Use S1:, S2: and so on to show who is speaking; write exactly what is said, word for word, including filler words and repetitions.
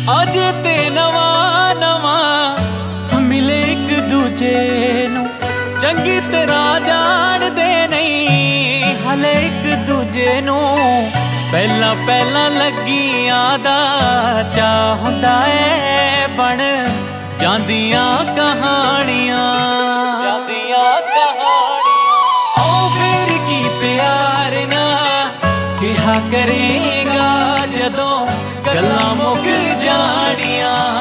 S1: अजे ते नवा नवा मिले एक दूजे नू, चंगी तरह जानदे नहीं हले एक दूजे नू। पहला पहला लगियां दा चाह हुंदा ऐ बन जांदियां कहानियां, जांदियां कहानियां। ओ फिर की प्यार ना कहा करेगा।